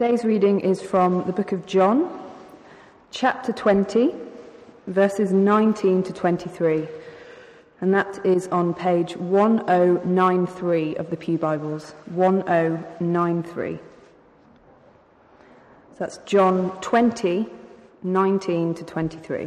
Today's reading is from the book of John, chapter 20, verses 19 to 23. And that is on page 1093 of the Pew Bibles, 1093. So that's John 20, 19 to 23.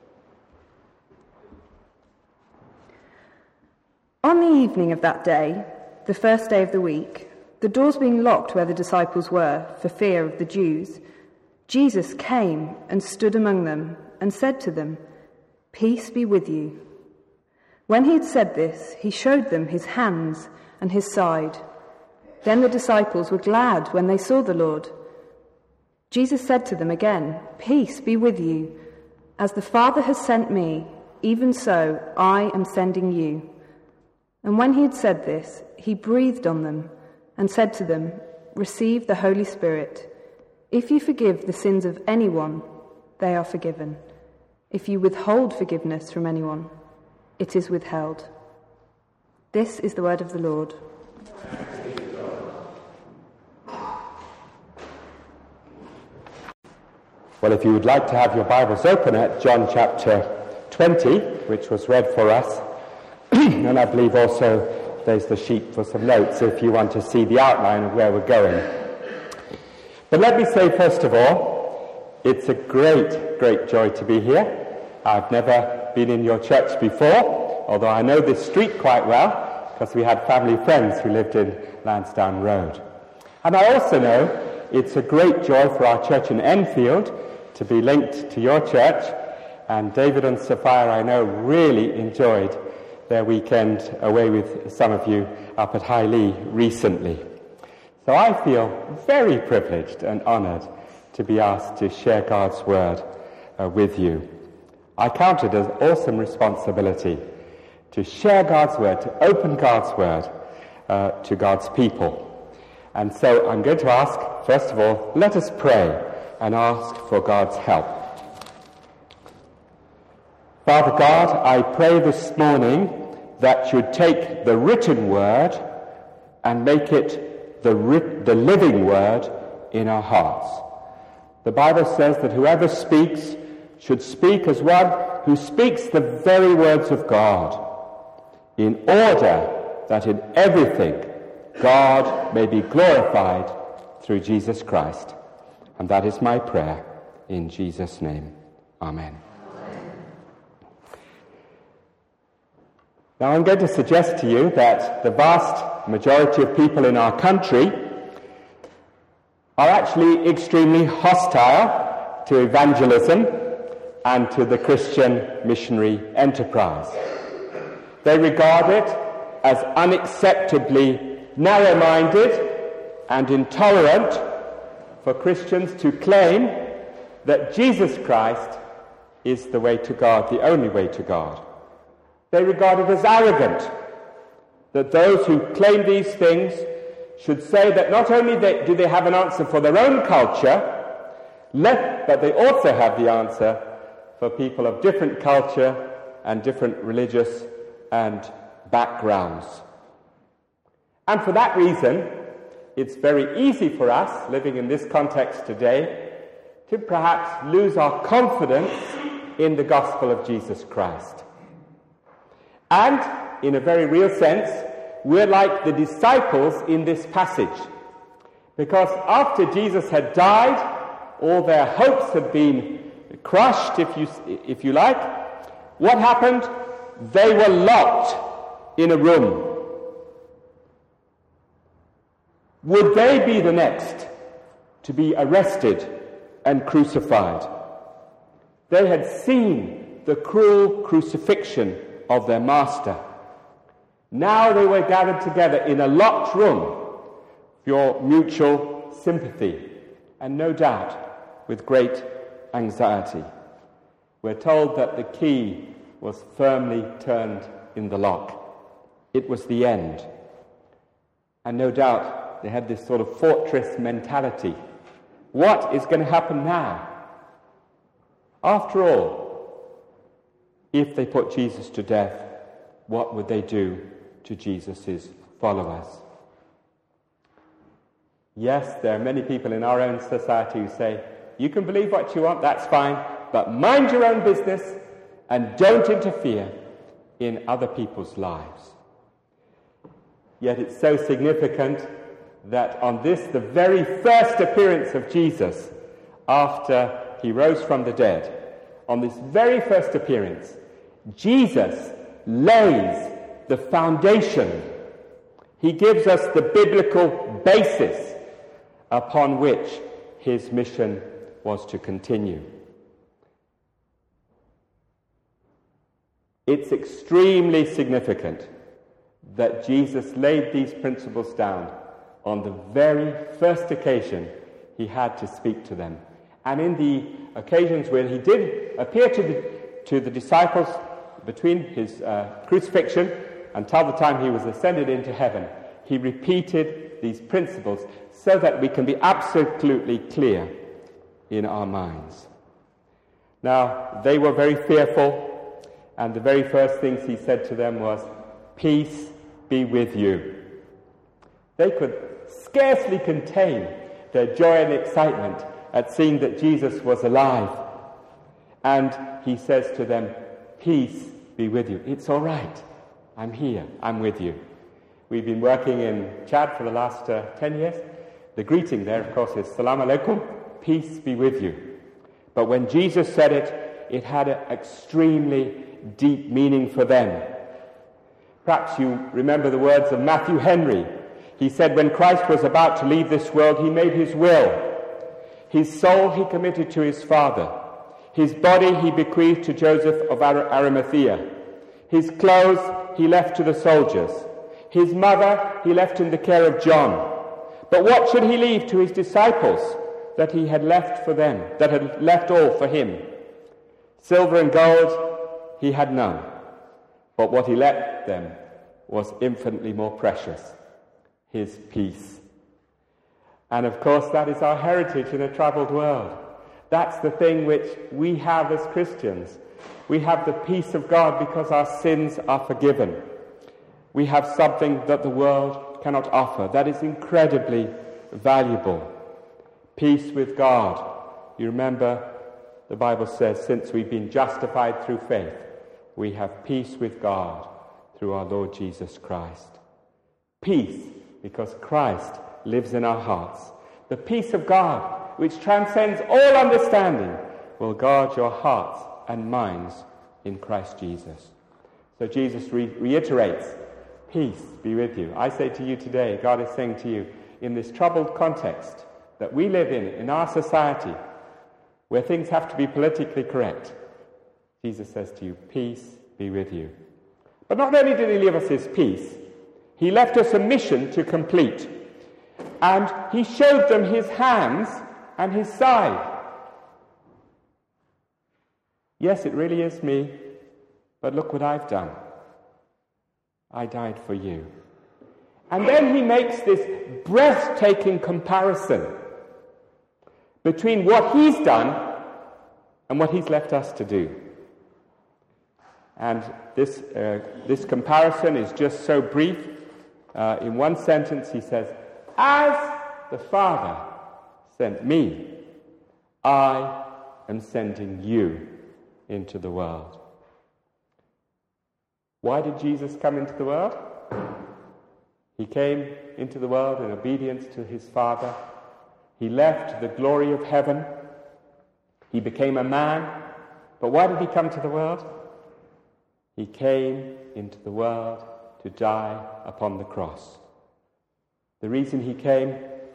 On the evening of that day, the first day of the week, the doors being locked where the disciples were, for fear of the Jews, Jesus came and stood among them and said to them, "Peace be with you." When he had said this, he showed them his hands and his side. Then the disciples were glad when they saw the Lord. Jesus said to them again, "Peace be with you. As the Father has sent me, even so I am sending you." And when he had said this, he breathed on them and said to them, "Receive the Holy Spirit. If you forgive the sins of anyone, they are forgiven. If you withhold forgiveness from anyone, it is withheld." This is the word of the Lord. Well, if you would like to have your Bibles open at John chapter 20, which was read for us, and I believe also there's the sheet for some notes if you want to see the outline of where we're going. But let me say, first of all, it's a great joy to be here. I've never been in your church before, although I know this street quite well, because we had family friends who lived in Lansdowne Road. And I also know it's a great joy for our church in Enfield to be linked to your church, and David and Sophia, I know, really enjoyed their weekend away with some of you up at Highley recently. So I feel very privileged and honoured to be asked to share God's word with you. I count it as awesome responsibility to share God's word, to open God's word to God's people. And so I'm going to ask, first of all, let us pray and ask for God's help. Father God, I pray this morning that you'd take the written word and make it the living word in our hearts. The Bible says that whoever speaks should speak as one who speaks the very words of God, in order that in everything God may be glorified through Jesus Christ. And that is my prayer in Jesus' name. Amen. Now I'm going to suggest to you that the vast majority of people in our country are actually extremely hostile to evangelism and to the Christian missionary enterprise. They regard it as unacceptably narrow-minded and intolerant for Christians to claim that Jesus Christ is the way to God, the only way to God. They regard it as arrogant that those who claim these things should say that not only do they have an answer for their own culture, but they also have the answer for people of different culture and different religious and backgrounds. And for that reason, it's very easy for us, living in this context today, to perhaps lose our confidence in the gospel of Jesus Christ. And, in a very real sense, we're like the disciples in this passage. Because after Jesus had died, all their hopes had been crushed, if you like. What happened? They were locked in a room. Would they be the next to be arrested and crucified? They had seen the cruel crucifixion of their master. Now they were gathered together in a locked room for mutual sympathy and no doubt with great anxiety. We're told that the key was firmly turned in the lock. It was the end. And no doubt they had this sort of fortress mentality. What is going to happen now? After all, if they put Jesus to death, what would they do to Jesus' followers? Yes, there are many people in our own society who say, you can believe what you want, that's fine, but mind your own business and don't interfere in other people's lives. Yet it's so significant that on this, the very first appearance of Jesus after he rose from the dead, on this very first appearance, Jesus lays the foundation. He gives us the biblical basis upon which his mission was to continue. It's extremely significant that Jesus laid these principles down on the very first occasion he had to speak to them. And in the occasions where he did appear to the disciples between his crucifixion until the time he was ascended into heaven, he repeated these principles so that we can be absolutely clear in our minds. Now, they were very fearful, and the very first things he said to them was, "Peace be with you." They could scarcely contain their joy and excitement at seeing that Jesus was alive. And he says to them, "Peace be with you." It's all right. I'm here. I'm with you. We've been working in Chad for the last 10 years. The greeting there, of course, is "Salam alaikum," peace be with you. But when Jesus said it, it had an extremely deep meaning for them. Perhaps you remember the words of Matthew Henry. He said, when Christ was about to leave this world, he made his will. His soul he committed to his Father. His body he bequeathed to Joseph of Arimathea. His clothes he left to the soldiers. His mother he left in the care of John. But what should he leave to his disciples that he had left for them, that had left all for him? Silver and gold he had none, but what he left them was infinitely more precious, his peace. And of course that is our heritage in a troubled world. That's the thing which we have as Christians. We have the peace of God because our sins are forgiven. We have something that the world cannot offer that is incredibly valuable. Peace with God. You remember the Bible says, since we've been justified through faith, we have peace with God through our Lord Jesus Christ. Peace because Christ lives in our hearts. The peace of God, which transcends all understanding, will guard your hearts and minds in Christ Jesus. So Jesus reiterates, peace be with you. I say to you today, God is saying to you, in this troubled context that we live in our society, where things have to be politically correct, Jesus says to you, peace be with you. But not only did he leave us his peace, he left us a mission to complete. And he showed them his hands and his side. Yes, it really is me, but look what I've done. I died for you. And then he makes this breathtaking comparison between what he's done and what he's left us to do. And this comparison is just so brief. In one sentence he says, as the Father sent me, I am sending you into the world. Why did Jesus come into the world? He came into the world in obedience to his Father. He left the glory of heaven. He became a man. But why did he come to the world? He came into the world to die upon the cross. The reason he came,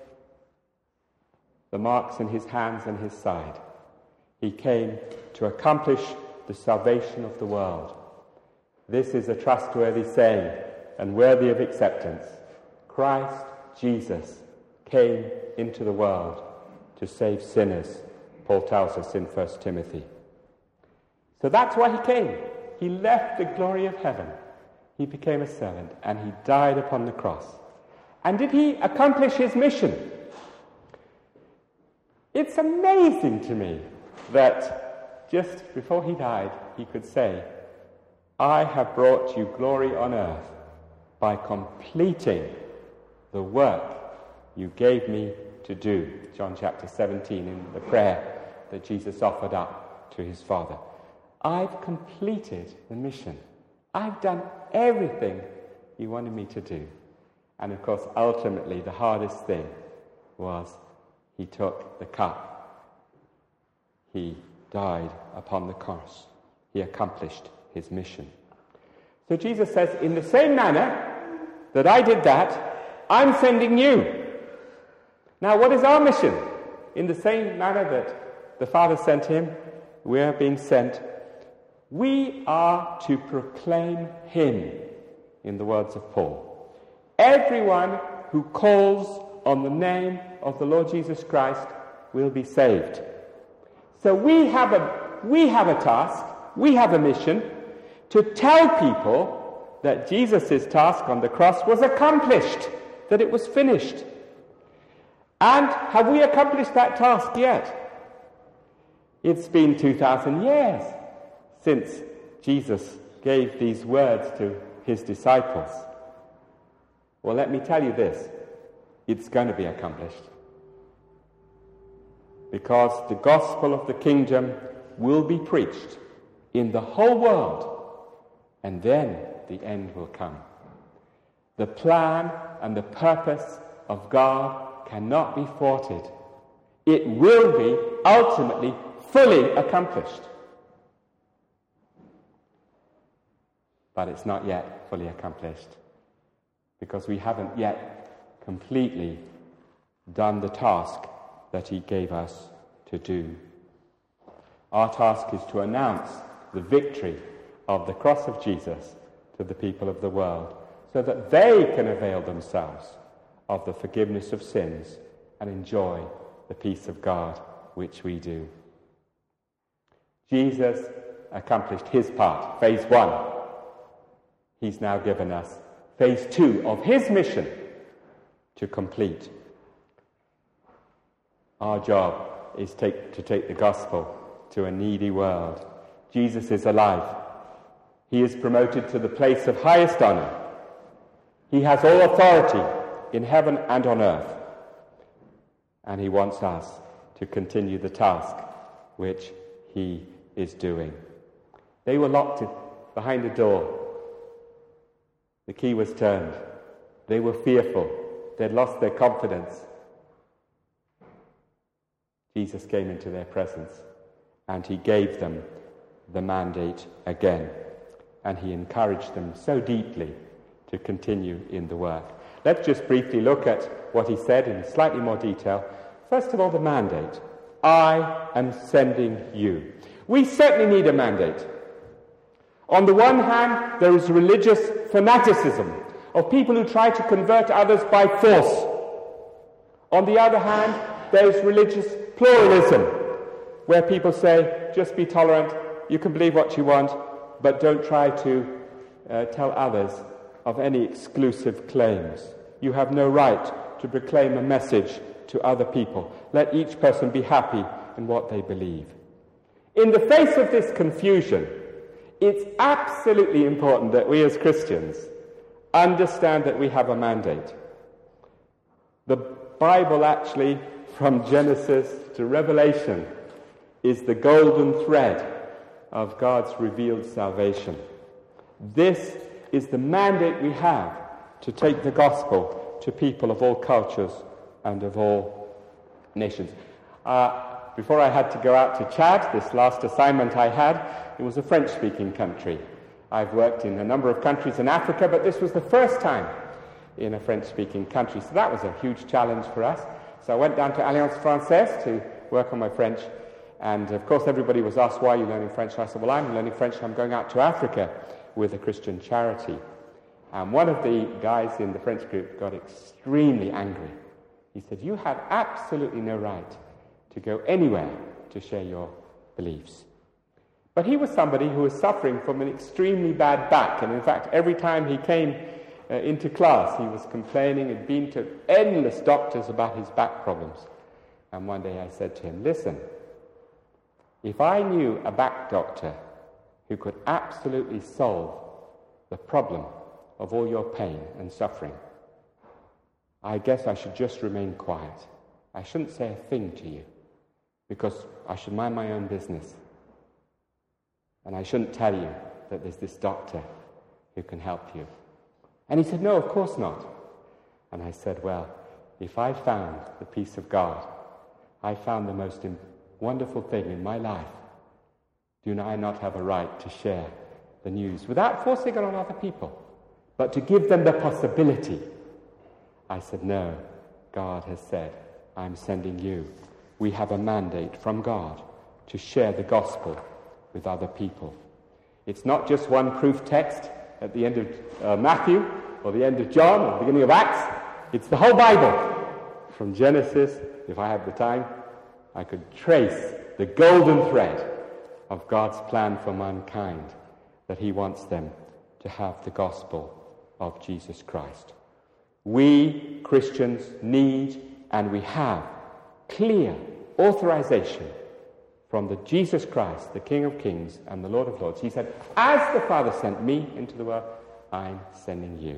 the marks in his hands and his side. He came to accomplish the salvation of the world. This is a trustworthy saying and worthy of acceptance. Christ Jesus came into the world to save sinners, Paul tells us in 1 Timothy. So that's why he came. He left the glory of heaven. He became a servant and he died upon the cross. And did he accomplish his mission? It's amazing to me that just before he died, he could say, I have brought you glory on earth by completing the work you gave me to do. John chapter 17, in the prayer that Jesus offered up to his Father. I've completed the mission. I've done everything you wanted me to do. And of course, ultimately, the hardest thing was he took the cup. He died upon the cross. He accomplished his mission. So Jesus says, in the same manner that I did that, I'm sending you. Now, what is our mission? In the same manner that the Father sent him, we are being sent. We are to proclaim him, in the words of Paul. Everyone who calls on the name of the Lord Jesus Christ will be saved. So we have a task, we have a mission to tell people that Jesus' task on the cross was accomplished, that it was finished. And have we accomplished that task yet? It's been 2,000 years since Jesus gave these words to his disciples. Well, let me tell you this, it's going to be accomplished. Because the gospel of the kingdom will be preached in the whole world, and then the end will come. The plan and the purpose of God cannot be thwarted. It will be ultimately fully accomplished. But it's not yet fully accomplished, because we haven't yet completely done the task that he gave us to do. Our task is to announce the victory of the cross of Jesus to the people of the world, so that they can avail themselves of the forgiveness of sins and enjoy the peace of God, which we do. Jesus accomplished his part, phase 1. He's now given us phase 2 of his mission to complete. Our job is to take the gospel to a needy world. Jesus is alive. He is promoted to the place of highest honor. He has all authority in heaven and on earth. And he wants us to continue the task which he is doing. They were locked behind a door. The key was turned. They were fearful. They'd lost their confidence. Jesus came into their presence, and he gave them the mandate again. And he encouraged them so deeply to continue in the work. Let's just briefly look at what he said in slightly more detail. First of all, the mandate. I am sending you. We certainly need a mandate. On the one hand, there is religious fanaticism of people who try to convert others by force. On the other hand, there is religious pluralism, where people say, just be tolerant, you can believe what you want, but don't try to tell others of any exclusive claims. You have no right to proclaim a message to other people. Let each person be happy in what they believe. In the face of this confusion, it's absolutely important that we as Christians understand that we have a mandate. The Bible actually, from Genesis to Revelation, is the golden thread of God's revealed salvation. This is the mandate we have to take the gospel to people of all cultures and of all nations. Before I had to go out to Chad, this last assignment I had, it was a French-speaking country. I've worked in a number of countries in Africa, but this was the first time in a French-speaking country, so that was a huge challenge for us. So I went down to Alliance Française to work on my French, and of course everybody was asked, why are you learning French? And I said, well, I'm learning French, I'm going out to Africa with a Christian charity. And one of the guys in the French group got extremely angry. He said, you have absolutely no right to go anywhere to share your beliefs. But he was somebody who was suffering from an extremely bad back, and in fact every time he came into class he was complaining, had been to endless doctors about his back problems. And one day I said to him, listen, if I knew a back doctor who could absolutely solve the problem of all your pain and suffering, I guess I should just remain quiet I shouldn't say a thing to you, because I should mind my own business. And I shouldn't tell you that there's this doctor who can help you. And he said, no, of course not. And I said, well, if I found the peace of God, I found the most wonderful thing in my life, do I not have a right to share the news without forcing it on other people, but to give them the possibility? I said, no, God has said, I'm sending you. We have a mandate from God to share the gospel with other people. It's not just one proof text at the end of Matthew or the end of John or the beginning of Acts. It's the whole Bible. From Genesis, if I had the time, I could trace the golden thread of God's plan for mankind, that he wants them to have the gospel of Jesus Christ. We Christians need, and we have, clear authorization from the Jesus Christ, the King of Kings and the Lord of Lords. He said, as the Father sent me into the world, I'm sending you.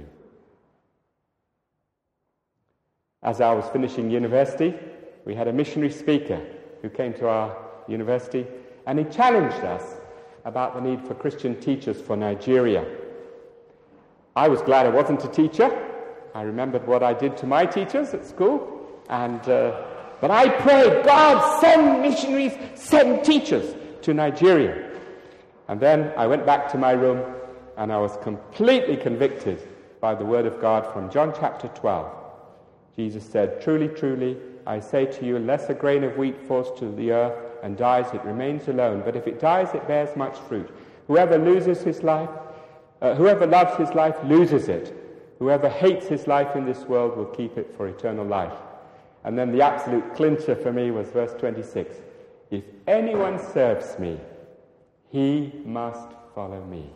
As I was finishing university, we had a missionary speaker who came to our university, and he challenged us about the need for Christian teachers for Nigeria. I was glad I wasn't a teacher. I remembered what I did to my teachers at school, but I prayed, God, send missionaries, send teachers to Nigeria. And then I went back to my room, and I was completely convicted by the word of God from John chapter 12. Jesus said, truly, truly, I say to you, unless a grain of wheat falls to the earth and dies, it remains alone. But if it dies, it bears much fruit. Whoever loves his life loses it. Whoever hates his life in this world will keep it for eternal life. And then the absolute clincher for me was verse 26. If anyone serves me, he must follow me.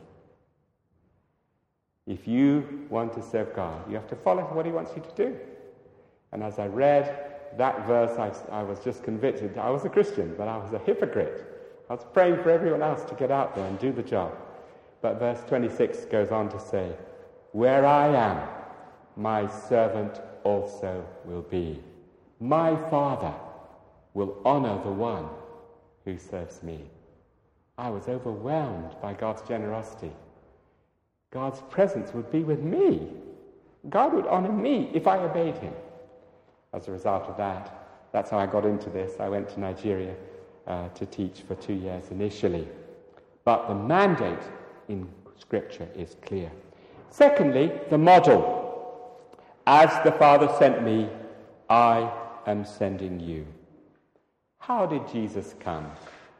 If you want to serve God, you have to follow what he wants you to do. And as I read that verse, I was just convicted. I was a Christian, but I was a hypocrite. I was praying for everyone else to get out there and do the job. But verse 26 goes on to say, where I am, my servant also will be. My Father will honor the one who serves me. I was overwhelmed by God's generosity. God's presence would be with me. God would honor me if I obeyed him. As a result of that, that's how I got into this. I went to Nigeria to teach for 2 years initially. But the mandate in Scripture is clear. Secondly, the model. As the Father sent me, I am sending you. How did Jesus come?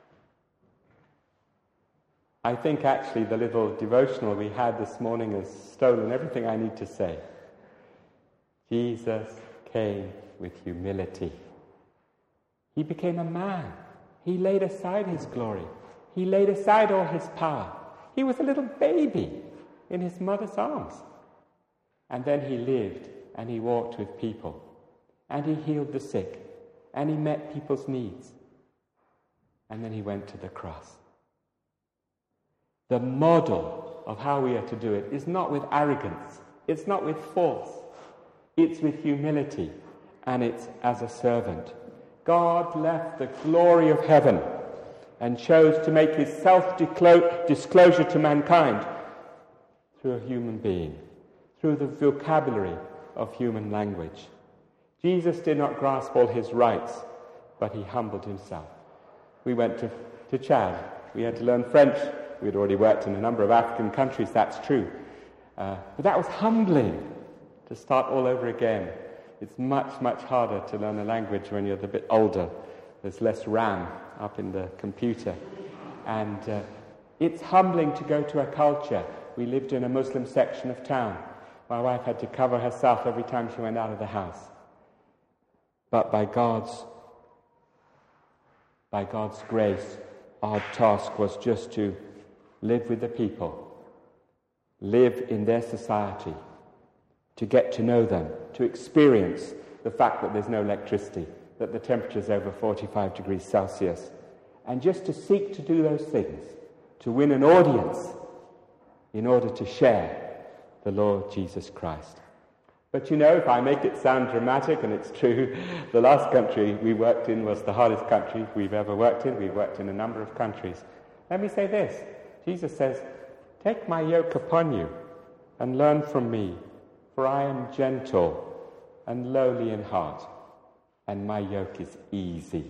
I think actually the little devotional we had this morning has stolen everything I need to say. Jesus came with humility. He became a man. He laid aside his glory. He laid aside all his power. He was a little baby in his mother's arms. And then he lived and he walked with people. And he healed the sick. And he met people's needs. And then he went to the cross. The model of how we are to do it is not with arrogance. It's not with force. It's with humility. And it's as a servant. God left the glory of heaven and chose to make his self-disclosure to mankind through a human being, through the vocabulary of human language. Jesus did not grasp all his rights, but he humbled himself. We went to Chad. We had to learn French. We'd already worked in a number of African countries, that's true. But that was humbling to start all over again. It's much, much harder to learn a language when you're a bit older. There's less RAM up in the computer. And it's humbling to go to a culture. We lived in a Muslim section of town. My wife had to cover herself every time she went out of the house. But by God's grace, our task was just to live with the people, live in their society, to get to know them, to experience the fact that there's no electricity, that the temperature's over 45 degrees Celsius, and just to seek to do those things, to win an audience in order to share the Lord Jesus Christ. But you know, if I make it sound dramatic, and it's true, the last country we worked in was the hardest country we've ever worked in. We've worked in a number of countries. Let me say this. Jesus says, "Take my yoke upon you and learn from me, for I am gentle and lowly in heart, and my yoke is easy."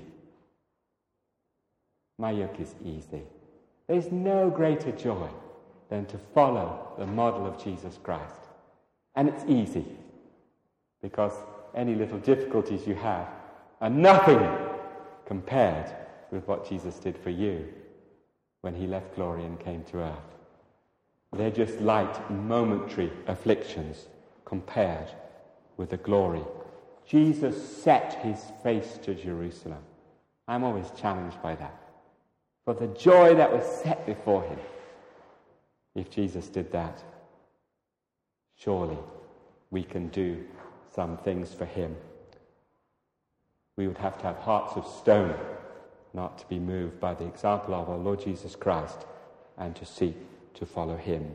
My yoke is easy. There's no greater joy than to follow the model of Jesus Christ. And it's easy, because any little difficulties you have are nothing compared with what Jesus did for you when he left glory and came to earth. They're just light, momentary afflictions compared with the glory. Jesus set his face to Jerusalem. I'm always challenged by that. For the joy that was set before him. If Jesus did that, surely we can do some things for him. We would have to have hearts of stone, not to be moved by the example of our Lord Jesus Christ, and to seek to follow him.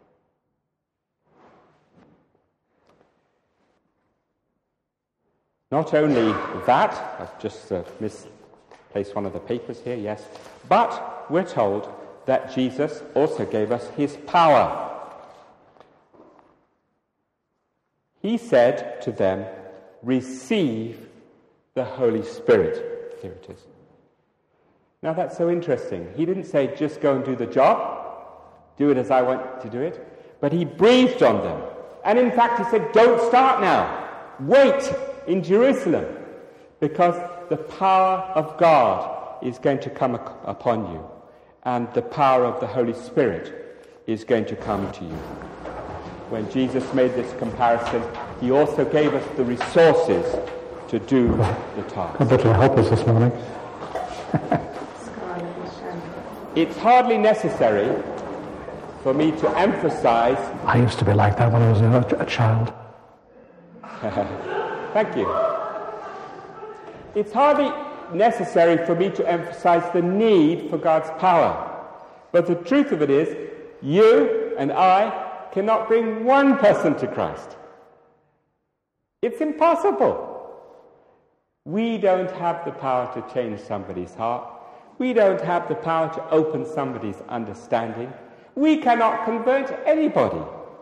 Not only that, I've just misplaced one of the papers here, yes, but we're told that Jesus also gave us his power. He said to them, "Receive the Holy Spirit." Here it is. Now that's so interesting. He didn't say, "Just go and do the job, do it as I want to do it," but he breathed on them. And in fact, he said, "Don't start now. Wait in Jerusalem, because the power of God is going to come upon you, and the power of the Holy Spirit is going to come to you." When Jesus made this comparison, he also gave us the resources to do the task. God better help us this morning. It's hardly necessary for me to emphasize... I used to be like that when I was a child. Thank you. It's hardly necessary for me to emphasize the need for God's power. But the truth of it is, you and I cannot bring one person to Christ. It's impossible. We don't have the power to change somebody's heart. We don't have the power to open somebody's understanding. We cannot convert anybody.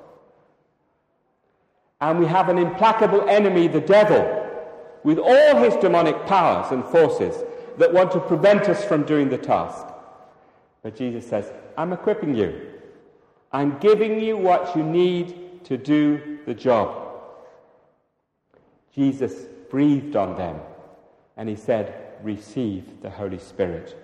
And we have an implacable enemy, the devil, with all his demonic powers and forces that want to prevent us from doing the task. But Jesus says, "I'm equipping you. I'm giving you what you need to do the job." Jesus breathed on them, and he said, "Receive the Holy Spirit."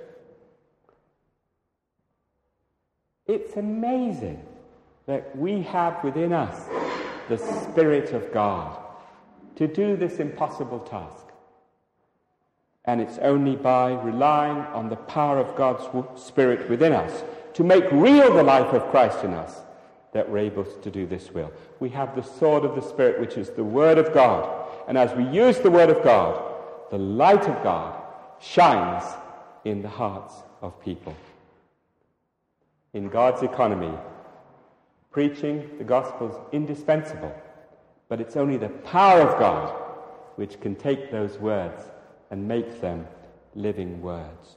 It's amazing that we have within us the Spirit of God to do this impossible task. And it's only by relying on the power of God's Spirit within us to make real the life of Christ in us that we're able to do this will. We have the sword of the Spirit, which is the Word of God. And as we use the Word of God, the light of God shines in the hearts of people. In God's economy, preaching the gospel is indispensable, but it's only the power of God which can take those words and make them living words.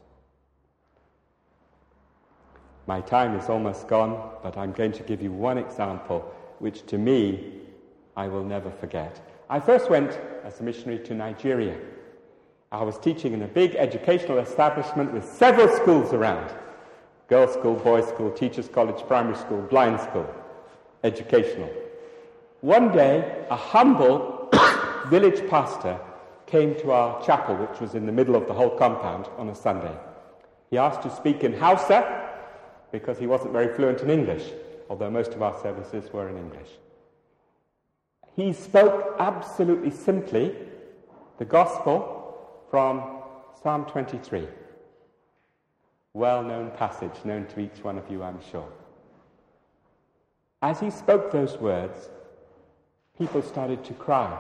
My time is almost gone, but I'm going to give you one example which to me I will never forget. I first went as a missionary to Nigeria. I was teaching in a big educational establishment with several schools around. Girls' school, boys' school, teachers' college, primary school, blind school. Educational. One day, a humble village pastor came to our chapel, which was in the middle of the whole compound, on a Sunday. He asked to speak in Hausa, because he wasn't very fluent in English, although most of our services were in English. He spoke absolutely simply the gospel from Psalm 23. Well-known passage, known to each one of you, I'm sure. As he spoke those words, people started to cry.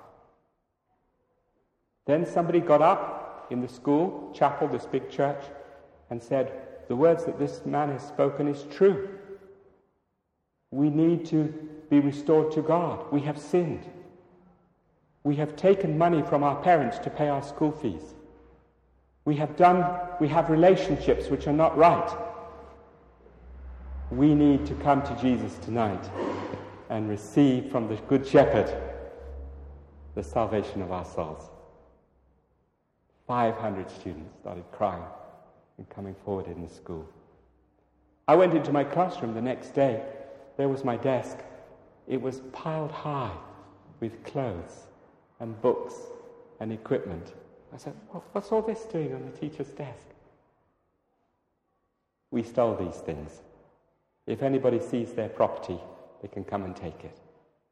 Then somebody got up in the school, chapel, this big church, and said, "The words that this man has spoken is true. We need to be restored to God. We have sinned. We have taken money from our parents to pay our school fees. We have relationships which are not right. We need to come to Jesus tonight and receive from the Good Shepherd the salvation of our souls. 500 students started crying and coming forward in the school. I went into my classroom the next day. There was my desk. It was piled high with clothes and books and equipment. I said, what's all this doing on the teacher's desk? We stole these things. If anybody sees their property, they can come and take it.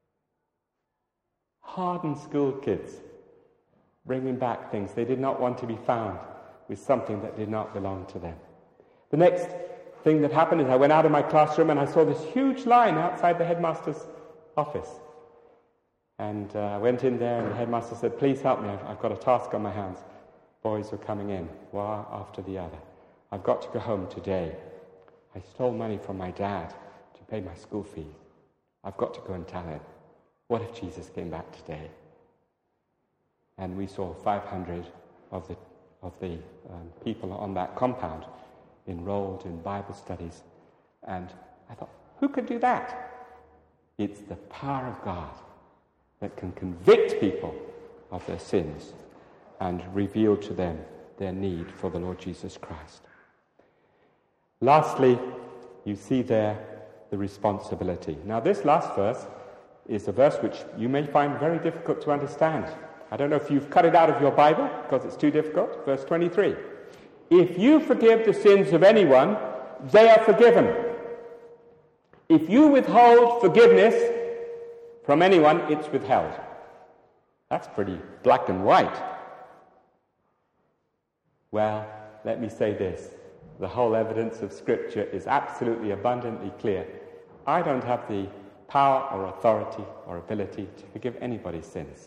Hardened school kids bringing back things they did not want to be found with something that did not belong to them. The next thing that happened is I went out of my classroom and I saw this huge line outside the headmaster's office. And I went in there and the headmaster said, please help me, I've got a task on my hands. Boys were coming in, one after the other. I've got to go home today. I stole money from my dad to pay my school fees. I've got to go and tell him. What if Jesus came back today? And we saw 500 of the people on that compound enrolled in Bible studies. And I thought, who could do that? It's the power of God that can convict people of their sins and reveal to them their need for the Lord Jesus Christ. Lastly, you see there the responsibility. Now, this last verse is a verse which you may find very difficult to understand. I don't know if you've cut it out of your Bible because it's too difficult. Verse 23. If you forgive the sins of anyone, they are forgiven. If you withhold forgiveness from anyone, it's withheld. That's pretty black and white. Well, let me say this. The whole evidence of Scripture is absolutely abundantly clear. I don't have the power or authority or ability to forgive anybody's sins.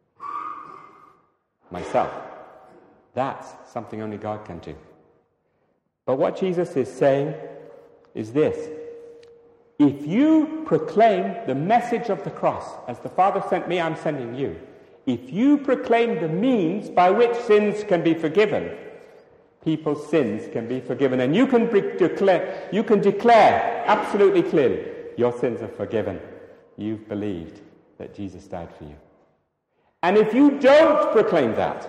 Myself. That's something only God can do. But what Jesus is saying is this. If you proclaim the message of the cross, as the Father sent me, I'm sending you. If you proclaim the means by which sins can be forgiven, people's sins can be forgiven. And you can declare absolutely clearly, your sins are forgiven. You've believed that Jesus died for you. And if you don't proclaim that,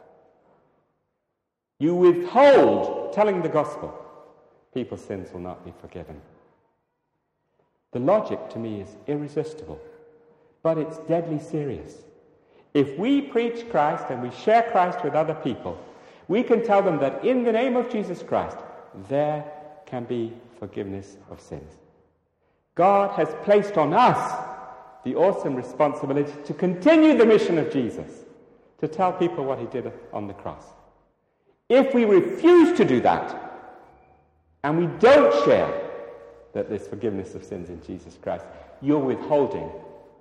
you withhold telling the gospel, people's sins will not be forgiven. The logic to me is irresistible, but it's deadly serious. If we preach Christ and we share Christ with other people, we can tell them that in the name of Jesus Christ, there can be forgiveness of sins. God has placed on us the awesome responsibility to continue the mission of Jesus, to tell people what he did on the cross. If we refuse to do that, and we don't share that there's forgiveness of sins in Jesus Christ, you're withholding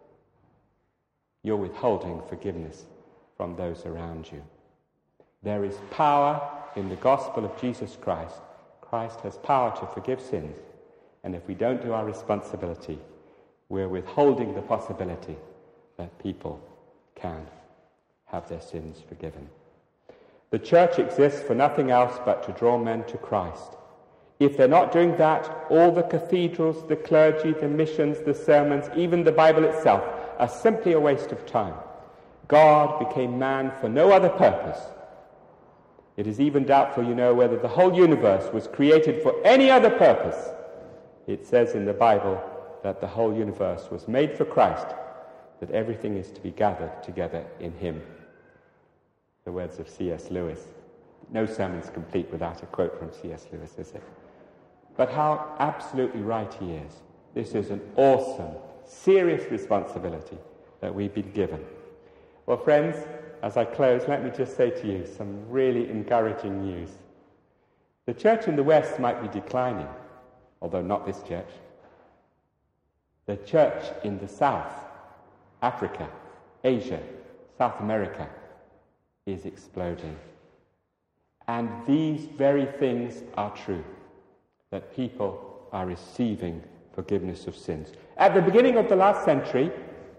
forgiveness from those around you. There is power in the gospel of Jesus Christ. Christ has power to forgive sins. And if we don't do our responsibility, we're withholding the possibility that people can have their sins forgiven. The church exists for nothing else but to draw men to Christ. If they're not doing that, all the cathedrals, the clergy, the missions, the sermons, even the Bible itself are simply a waste of time. God became man for no other purpose. It is even doubtful, whether the whole universe was created for any other purpose. It says in the Bible that the whole universe was made for Christ, that everything is to be gathered together in him. The words of C.S. Lewis. No sermon's complete without a quote from C.S. Lewis, is it? But how absolutely right he is. This is an awesome, serious responsibility that we've been given. Well, friends, as I close, let me just say to you some really encouraging news. The church in the West might be declining, although not this church. The church in the South, Africa, Asia, South America, is exploding. And these very things are true, that people are receiving forgiveness of sins. At the beginning of the last century,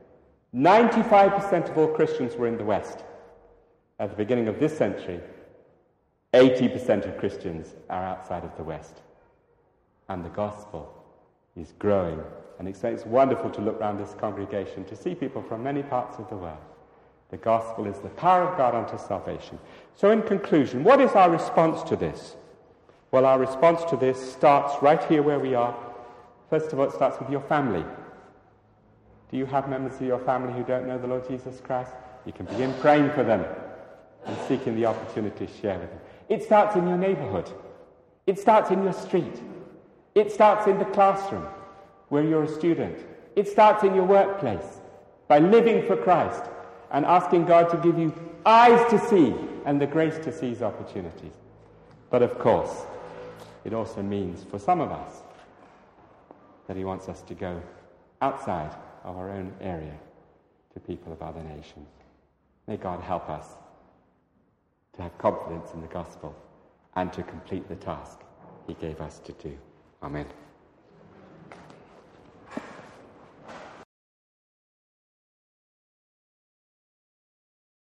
95% of all Christians were in the West. At the beginning of this century, 80% of Christians are outside of the West. And the gospel is growing. And it's wonderful to look around this congregation to see people from many parts of the world. The gospel is the power of God unto salvation. So in conclusion, what is our response to this? Well, our response to this starts right here where we are. First of all, it starts with your family. Do you have members of your family who don't know the Lord Jesus Christ? You can begin praying for them and seeking the opportunity to share with them. It starts in your neighborhood. It starts in your street. It starts in the classroom where you're a student. It starts in your workplace by living for Christ and asking God to give you eyes to see and the grace to seize opportunities. But of course, it also means for some of us that he wants us to go outside of our own area to people of other nations. May God help us to have confidence in the gospel and to complete the task he gave us to do. Amen.